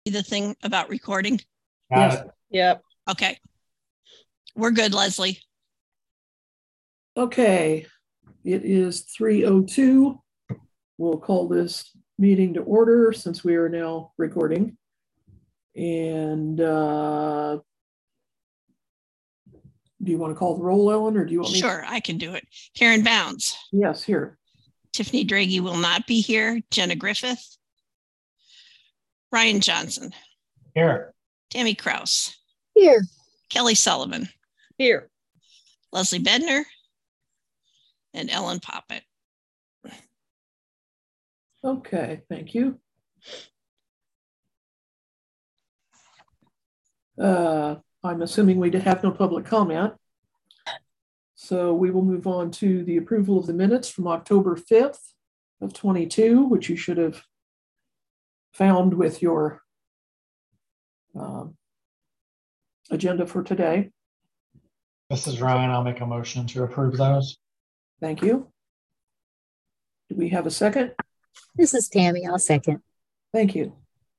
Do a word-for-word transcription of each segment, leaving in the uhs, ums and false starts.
the thing about recording? Got yes. It. Yep. Okay. We're good, Leslie. Okay. It is three oh two. We'll call this meeting to order since we are now recording. And uh, do you want to call the roll, Ellen, or do you want me? Sure, I can do it. Karen Bounds. Yes, here. Tiffany Draghi will not be here. Jenna Griffith. Ryan Johnson. Here. Tammy Kraus. Here. Kelly Sullivan. Here. Leslie Bednar. And Ellen Poppett. Okay, thank you. Uh, I'm assuming we did have no public comment. So we will move on to the approval of the minutes from October fifth of twenty-two, which you should have found with your um, agenda for today. This is Ryan. I'll make a motion to approve those. Thank you. Do we have a second? This is Tammy. I'll second. Thank you.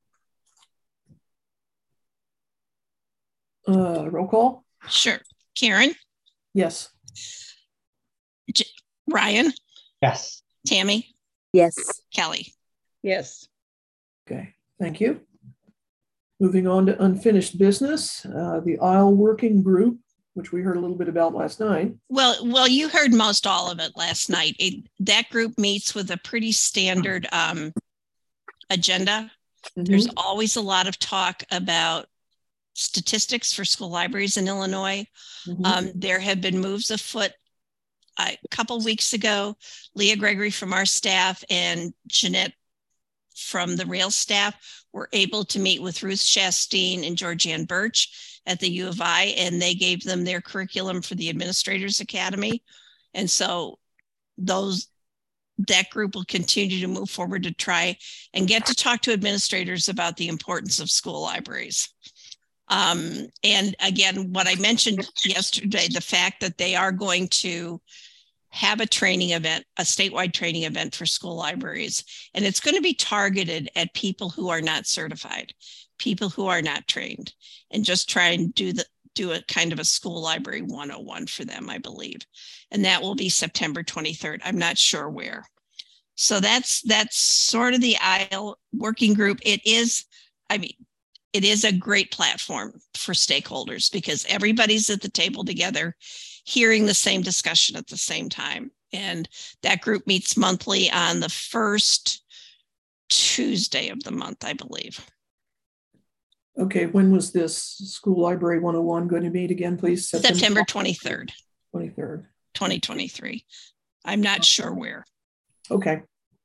Uh, roll call? Sure. Karen? Yes. J- Ryan? Yes. Tammy? Yes. Kelly? Yes. Okay, thank you. Moving on to unfinished business, uh, the aisle working group, which we heard a little bit about last night. Well, well, you heard most all of it last night. It, that group meets with a pretty standard um, agenda. Mm-hmm. There's always a lot of talk about statistics for school libraries in Illinois. Mm-hmm. Um, there have been moves afoot. A couple weeks ago, Leah Gregory from our staff and Jeanette from the Rail staff were able to meet with Ruth Chastain and Georgianne Birch at the U of I, and they gave them their curriculum for the Administrators Academy. And so those that group will continue to move forward to try and get to talk to administrators about the importance of school libraries. Um, and again, what I mentioned yesterday, the fact that they are going to have a training event, a statewide training event for school libraries. And it's going to be targeted at people who are not certified, people who are not trained, and just try and do the do a kind of a school library one oh one for them, I believe. And that will be September twenty-third. I'm not sure where. So that's that's sort of the aisle working group. It is, I mean, it is a great platform for stakeholders because everybody's at the table together, hearing the same discussion at the same time. And that group meets monthly on the first Tuesday of the month, I believe. Okay, when was this School Library one oh one going to meet again, please? September, September twenty-third. twenty-third. twenty twenty-three. I'm not sure where. Okay.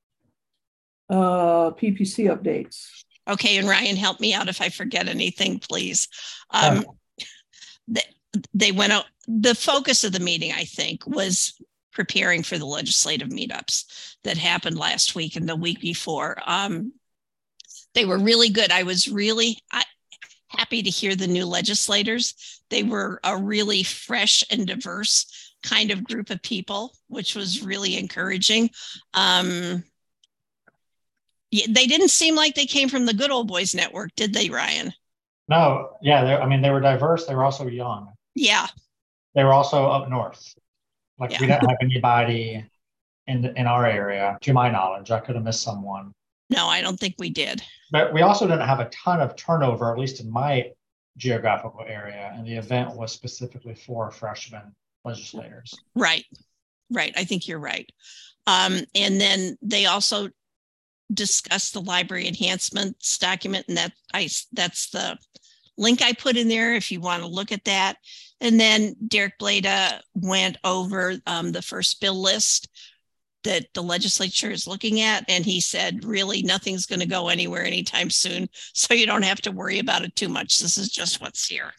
Uh, P P C updates. Okay, and Ryan, help me out if I forget anything, please. Um, oh. they, they went out, the focus of the meeting, I think, was preparing for the legislative meetups that happened last week and the week before. Um, they were really good. I was really I, happy to hear the new legislators. They were a really fresh and diverse kind of group of people, which was really encouraging. Um, they didn't seem like they came from the Good Old Boys Network, did they, Ryan? No, yeah, I mean, they were diverse. They were also young. Yeah. They were also up north. Like yeah. we didn't have anybody in in our area, to my knowledge. I could have missed someone. No, I don't think we did. But we also didn't have a ton of turnover, at least in my geographical area. And the event was specifically for freshmen legislators. Right, right. I think you're right. Um, and then they also discussed the library enhancements document, and that I that's the link I put in there if you want to look at that. And then Derek Blada went over um, the first bill list that the legislature is looking at, and he said, really, nothing's going to go anywhere anytime soon, so you don't have to worry about it too much. This is just what's here.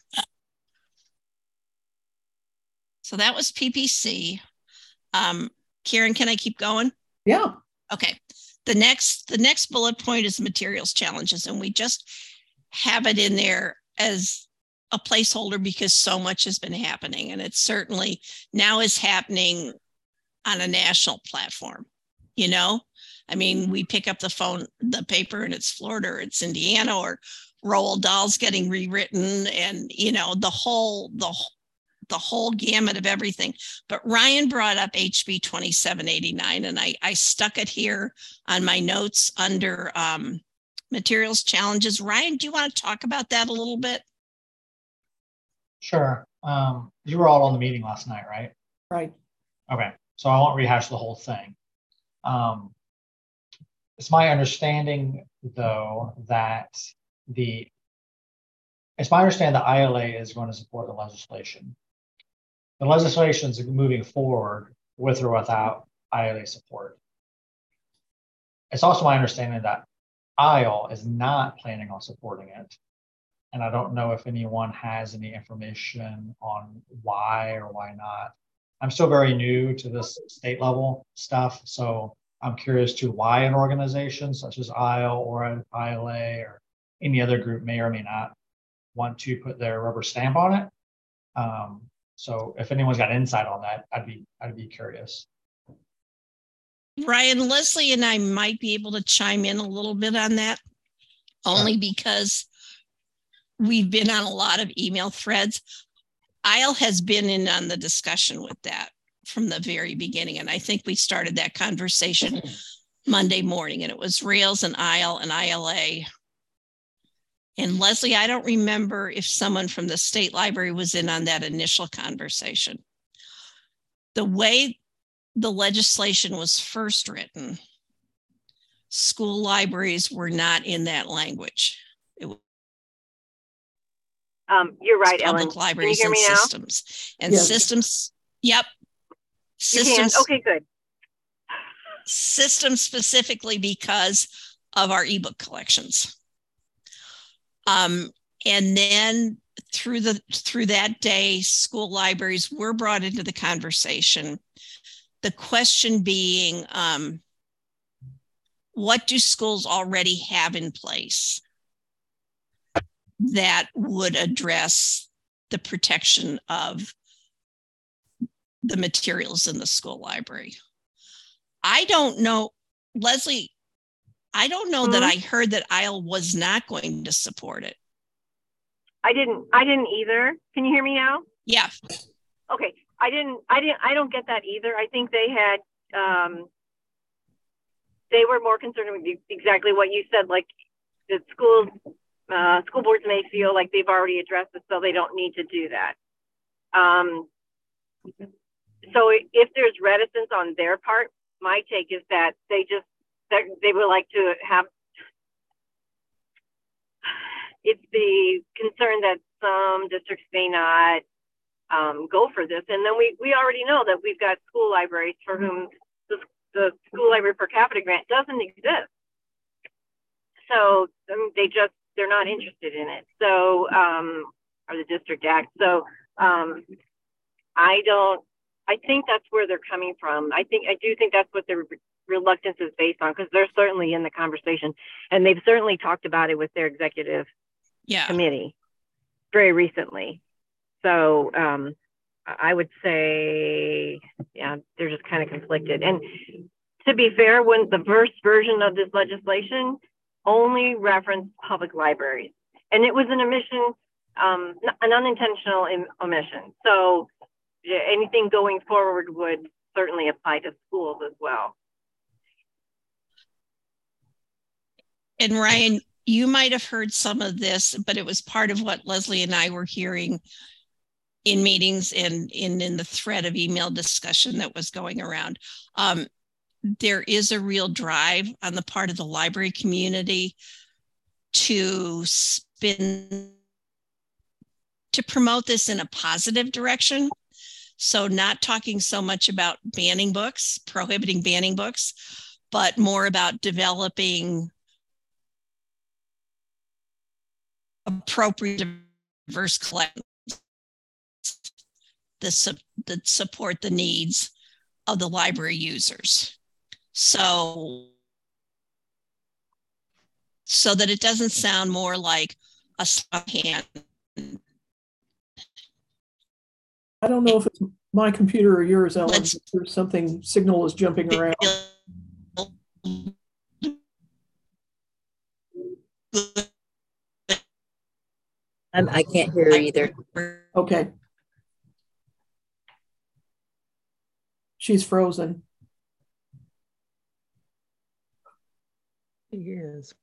So that was P P C. Um, Karen, can I keep going? Yeah. Okay. The next, the next bullet point is materials challenges, and we just have it in there as a placeholder because so much has been happening, and it certainly now is happening on a national platform. You know, I mean, we pick up the phone, the paper, and it's Florida, or it's Indiana, or Roald Dahl's getting rewritten, and you know, the whole the the whole gamut of everything. But Ryan brought up H B twenty-seven eighty-nine, and I I stuck it here on my notes under um, materials challenges. Ryan, do you want to talk about that a little bit? Sure. Um, you were all on the meeting last night, right? Right. Okay. So I won't rehash the whole thing. Um, it's my understanding, though, that the it's my understanding that I L A is going to support the legislation. The legislation is moving forward with or without I L A support. It's also my understanding that I L is not planning on supporting it. And I don't know if anyone has any information on why or why not. I'm still very new to this state level stuff, so I'm curious to why an organization such as I L or an I L A or any other group may or may not want to put their rubber stamp on it. Um, so if anyone's got insight on that, I'd be I'd be curious. Ryan, Leslie and I might be able to chime in a little bit on that, only because we've been on a lot of email threads. I L has been in on the discussion with that from the very beginning. And I think we started that conversation Monday morning, and it was Rails and I L and I L A. And Leslie, I don't remember if someone from the state library was in on that initial conversation. The way the legislation was first written, school libraries were not in that language. It was Um, you're right, public Ellen. libraries Can you hear and me now? systems. And Yes. systems, yep. You can? Systems, Okay, good. systems specifically because of our ebook collections. Um, and then through the through that day, school libraries were brought into the conversation. The question being, um, what do schools already have in place that would address the protection of the materials in the school library? I don't know, Leslie, I don't know Mhm. that I heard that I L was not going to support it. I didn't. I didn't either. Can you hear me now? Yeah. Okay. I didn't. I didn't. I don't get that either. I think they had. Um, they were more concerned with exactly what you said, like the schools, uh, school boards may feel like they've already addressed it, so they don't need to do that. Um, so if there's reticence on their part, my take is that they just that they would like to have. It's the concern that some districts may not um, go for this. And then we, we already know that we've got school libraries for whom the, the school library per capita grant doesn't exist. So um, they just, they're not interested in it. So, um, or the district act. So um, I don't, I think that's where they're coming from. I think, I do think that's what their reluctance is based on, because they're certainly in the conversation and they've certainly talked about it with their executive Yeah. committee very recently. So um, I would say, yeah, they're just kind of conflicted. And to be fair, when the first version of this legislation only referenced public libraries, and it was an omission, um, an unintentional omission. So yeah, anything going forward would certainly apply to schools as well. And Ryan, you might have heard some of this, but it was part of what Leslie and I were hearing in meetings and in, in the thread of email discussion that was going around. Um, there is a real drive on the part of the library community to spin, to promote this in a positive direction. So not talking so much about banning books, prohibiting banning books, but more about developing appropriate diverse collections that, that support the needs of the library users. So, so that it doesn't sound more like a slap hand. I don't know if it's my computer or yours, Ellen. Let's- There's something, signal is jumping around. I'm, I can't hear her either. Okay. She's frozen. She is.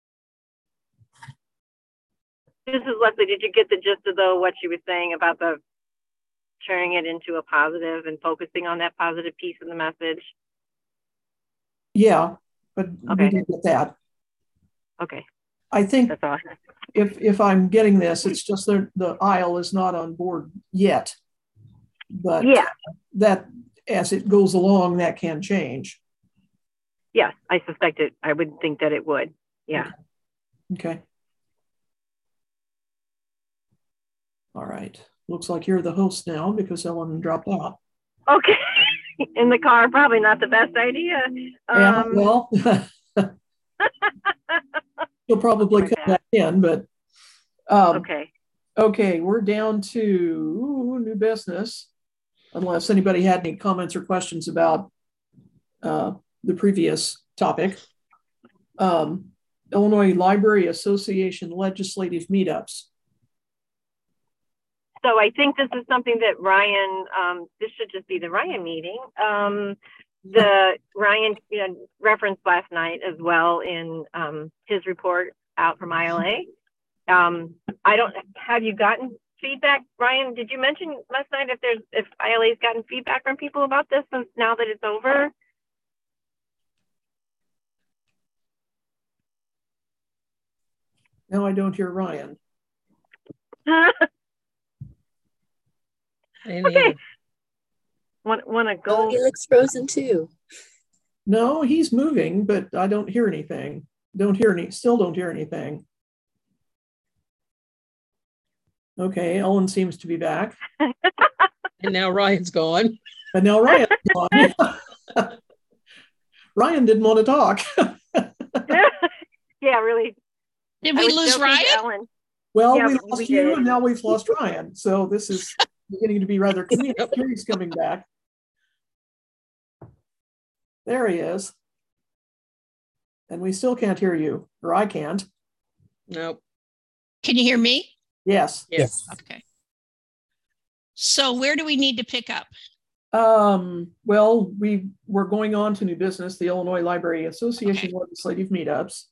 This is Leslie. Did you get the gist of though what she was saying about the turning it into a positive and focusing on that positive piece of the message? Yeah, but Okay. we didn't get that. Okay. I think That's all. if if I'm getting this, it's just that the aisle is not on board yet. But yeah, that as it goes along, that can change. Yes, I suspect it. I would think that it would. Yeah. Okay. Okay. All right. Looks like you're the host now because Ellen dropped out. Okay. In the car, probably not the best idea. Yeah, Um, well, you'll probably oh come God. back in, but um, okay. Okay, we're down to new business, unless anybody had any comments or questions about uh, the previous topic. Um, Illinois Library Association legislative meetups. So I think this is something that Ryan, um, this should just be the Ryan meeting. Um, the Ryan you know, referenced last night as well in um, his report out from I L A. Um, I don't, have you gotten feedback, Ryan? Did you mention last night if there's, if I L A's gotten feedback from people about this since now that it's over? No, I don't hear Ryan. Okay. Want, want to go? Oh, he looks frozen too. No, he's moving, but I don't hear anything. Don't hear any, still don't hear anything. Okay, Ellen seems to be back. And now Ryan's gone. And now Ryan's gone. Ryan didn't want to talk. Yeah, really. Did we lose Ryan? Ellen. Well, yeah, we lost we you did. and now we've lost Ryan. So this is beginning to be rather curious coming back. There he is. And we still can't hear you, or I can't. Nope. Can you hear me? Yes. Yes. Okay. So where do we need to pick up? Um, well, we we're going on to new business, the Illinois Library Association Okay. legislative meetups.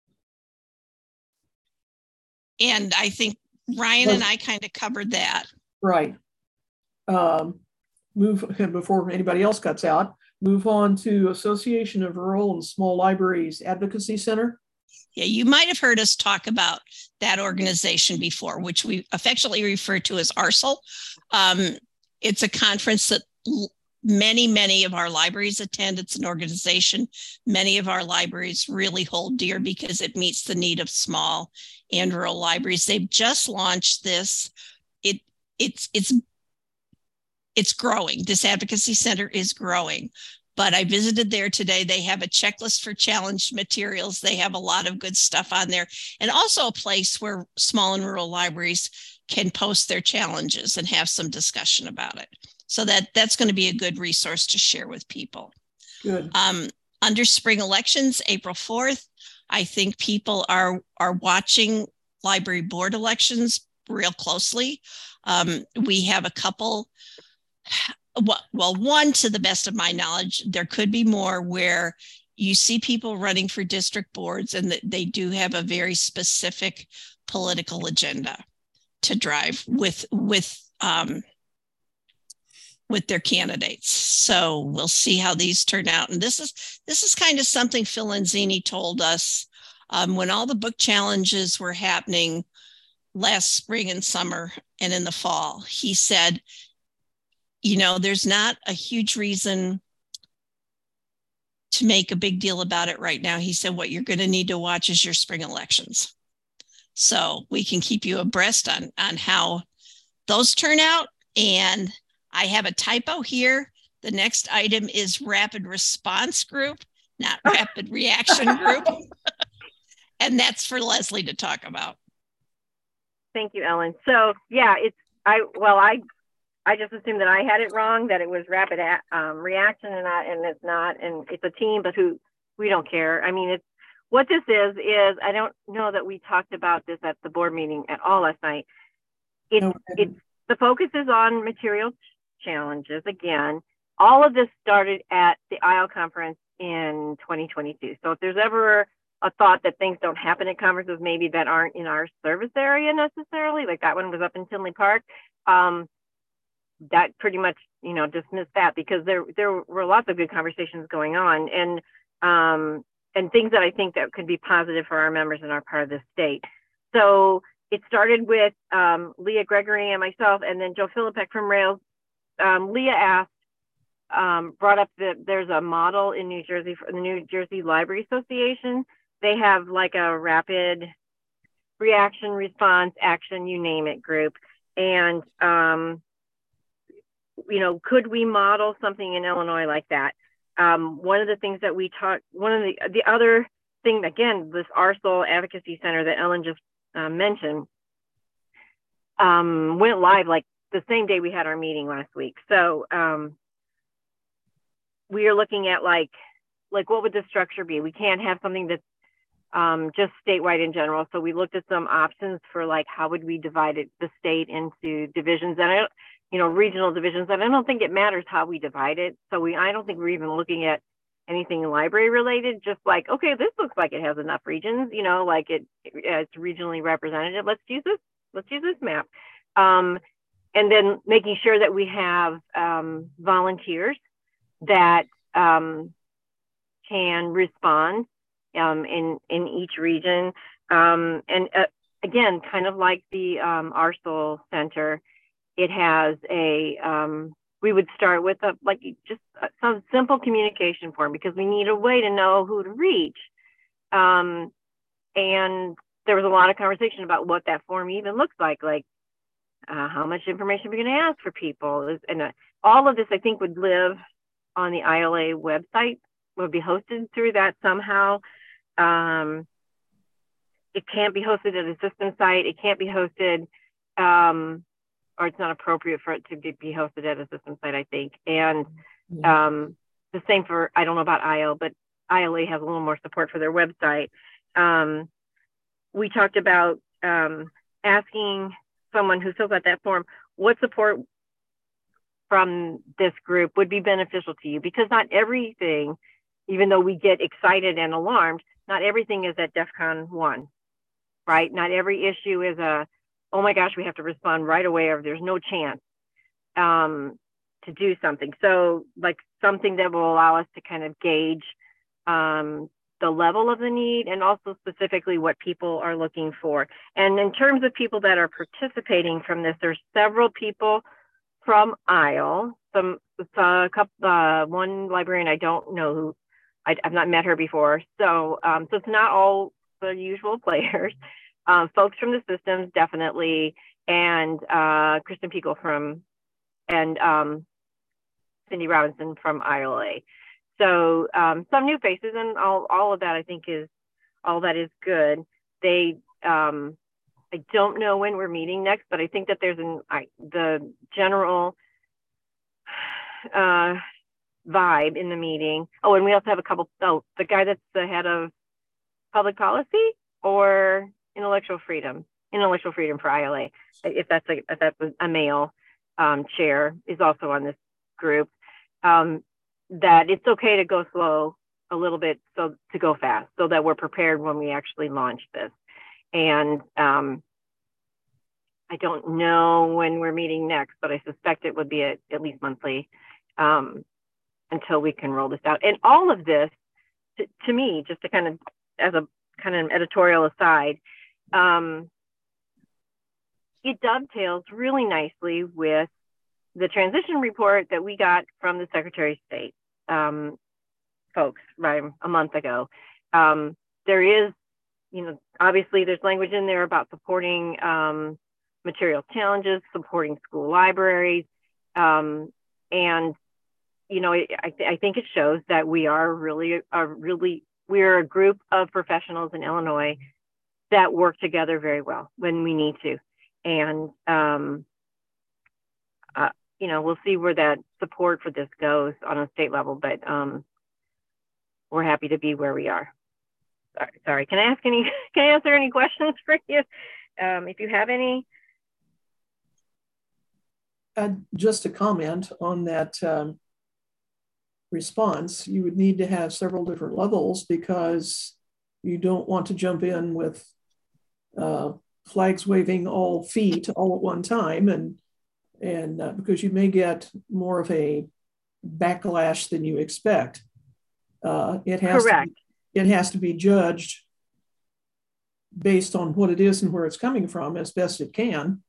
And I think Ryan and I kind of covered that. Right. Um, move before anybody else cuts out. Move on to Association of Rural and Small Libraries Advocacy Center. Yeah, you might have heard us talk about that organization before, which we affectionately refer to as A R S L. Um, it's a conference that l- many, many of our libraries attend. It's an organization many of our libraries really hold dear because it meets the need of small and rural libraries. They've just launched this. It it's it's it's growing. This advocacy center is growing. But I visited there today. They have a checklist for challenged materials. They have a lot of good stuff on there, and also a place where small and rural libraries can post their challenges and have some discussion about it. So that that's going to be a good resource to share with people. Good. Um, under spring elections, April fourth, I think people are are watching library board elections real closely. Um, we have a couple. Well, one, to the best of my knowledge, there could be more where you see people running for district boards and that they do have a very specific political agenda to drive with with um, with their candidates. So we'll see how these turn out. And this is this is kind of something Phil Lanzini told us um, when all the book challenges were happening last spring and summer and in the fall. He said, you know, there's not a huge reason to make a big deal about it right now. He said, what you're going to need to watch is your spring elections. So we can keep you abreast on, on how those turn out. And I have a typo here. The next item is rapid response group, not rapid reaction group. And that's for Leslie to talk about. Thank you, Ellen. So yeah, it's, I, well, I, I just assumed that I had it wrong, that it was rapid um, reaction and not, and it's not, and it's a team, but who, we don't care. I mean, it's what this is, is I don't know that we talked about this at the board meeting at all last night. It's, No, it's, the focus is on material challenges. Again, all of this started at the I L conference in twenty twenty-two. So if there's ever a thought that things don't happen at conferences, maybe that aren't in our service area necessarily, like that one was up in Tinley Park, um, that pretty much, you know, dismissed that, because there there were lots of good conversations going on, and um, and things that I think that could be positive for our members in our part of the state. So it started with um, Leah Gregory and myself, and then Joe Philippek from Rails. Um, Leah asked, um, brought up that there's a model in New Jersey for the New Jersey Library Association. They have like a rapid reaction, response, action, you name it group. And, um, you know, could we model something in Illinois like that? Um, one of the things that we taught, one of the, the other thing, again, this R S O L Advocacy Center that Ellen just uh, mentioned, um, went live like the same day we had our meeting last week. So um, we are looking at like, like what would the structure be? We can't have something that's um, just statewide in general. So we looked at some options for like, how would we divide it, the state into divisions, and I, you know, regional divisions. And I don't think it matters how we divide it. So we, I don't think we're even looking at anything library related, just like, okay, this looks like it has enough regions, you know, like it, it's regionally representative. Let's use this, let's use this map. Um, and then making sure that we have um, volunteers that um, can respond um, in, in each region. Um, and uh, again, kind of like the um, R S O L Center, it has a, um, we would start with a, like just some simple communication form, because we need a way to know who to reach. Um, and there was a lot of conversation about what that form even looks like, like uh, how much information we're going to ask for people. And uh, all of this, I think, would live on the I L A website, would be hosted through that somehow. Um, it can't be hosted at a system site. It can't be hosted, um, or it's not appropriate for it to be, be hosted at a system site, I think. And um, the same for, I don't know about I L, but I L A has a little more support for their website. Um, we talked about um, asking someone who fills out that form, what support from this group would be beneficial to you? Because not everything, even though we get excited and alarmed, not everything is at DEFCON one, right? Not every issue is a, oh my gosh, we have to respond right away, or there's no chance um, to do something. So like something that will allow us to kind of gauge um, the level of the need, and also specifically what people are looking for. And in terms of people that are participating from this, there's several people from I L, some, a couple, uh, one librarian I don't know who, I, I've not met her before. So, um, so it's not all the usual players. Um, folks from the systems, definitely, and uh, Kristen Pico from, and um, Cindy Robinson from I L A. So um, some new faces, and all, all of that I think is, all that is good. They, um, I don't know when we're meeting next, but I think that there's an, I, the general uh, vibe in the meeting. Oh, and we also have a couple, oh, the guy that's the head of public policy or intellectual freedom, intellectual freedom for I L A, if that's a, if that's a male um, chair, is also on this group. Um, that it's okay to go slow a little bit, so to go fast, so that we're prepared when we actually launch this. And um, I don't know when we're meeting next, but I suspect it would be at, at least monthly um, until we can roll this out. And all of this, to, to me, just to kind of, as a kind of editorial aside, um, it dovetails really nicely with the transition report that we got from the Secretary of State um, folks right a month ago. Um, there is, you know, obviously there's language in there about supporting um, material challenges, supporting school libraries. Um, and, you know, I, th I think it shows that we are really, a really, we're a group of professionals in Illinois that work together very well when we need to. And, um, uh, you know, we'll see where that support for this goes on a state level, but um, we're happy to be where we are. Sorry, sorry. Can I ask any, can I answer any questions for you? Um, if you have any. Uh, just a comment on that um, response. You would need to have several different levels because you don't want to jump in with uh, flags waving all feet all at one time, and and uh, because you may get more of a backlash than you expect. Uh, it has Correct. To be, it has to be judged based on what it is and where it's coming from as best it can.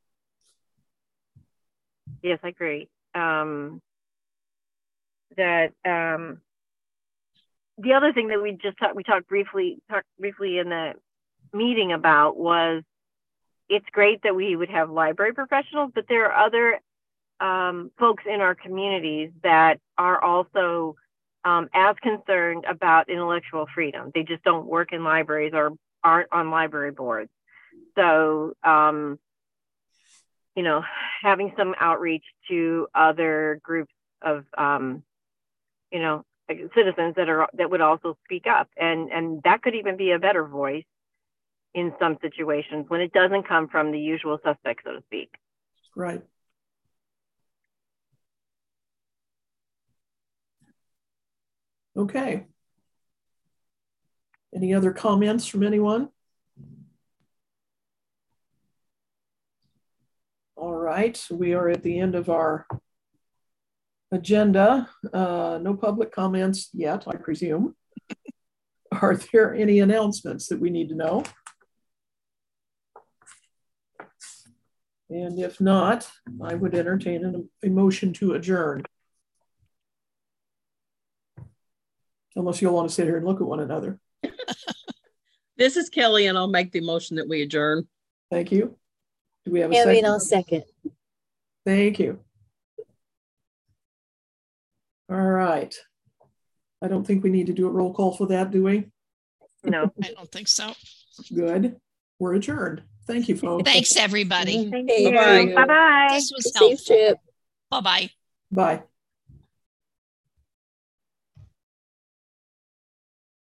Yes, I agree. Um, that um, the other thing that we just talked, we talked briefly, talked briefly in the meeting about was it's great that we would have library professionals, but there are other um, folks in our communities that are also um, as concerned about intellectual freedom. They just don't work in libraries or aren't on library boards. So, um, you know, having some outreach to other groups of, um, you know, citizens that are that would also speak up, and and that could even be a better voice in some situations when it doesn't come from the usual suspects, so to speak. Right. Okay. Any other comments from anyone? All right, we are at the end of our agenda. Uh, no public comments yet, I presume. Are there any announcements that we need to know? And if not, I would entertain an, a motion to adjourn. Unless you'll want to sit here and look at one another. This is Kelly, and I'll make the motion that we adjourn. Thank you. Do we have a Kelly, second? and I'll second. Thank you. All right. I don't think we need to do a roll call for that, do we? No. I don't think so. Good. We're adjourned. Thank you, folks. Thanks, everybody. Thank Hey, you. bye-bye. Bye-bye. This was Safe helpful. trip. Bye-bye. Bye.